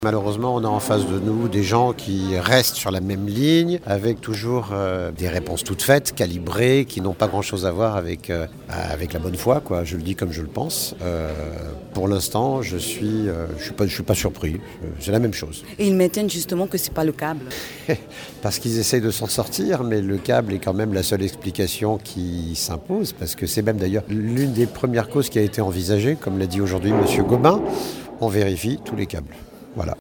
Malheureusement, on a en face de nous des gens qui restent sur la même ligne, avec toujours des réponses toutes faites, calibrées, qui n'ont pas grand-chose à voir avec la bonne foi, quoi. Je le dis comme je le pense. Pour l'instant, je suis pas surpris. C'est la même chose. Et ils maintiennent justement que c'est pas le câble. Parce qu'ils essayent de s'en sortir, mais le câble est quand même la seule explication qui s'impose, parce que c'est même d'ailleurs l'une des premières causes qui a été envisagée, comme l'a dit aujourd'hui M. Gobin. On vérifie tous les câbles. Voilà.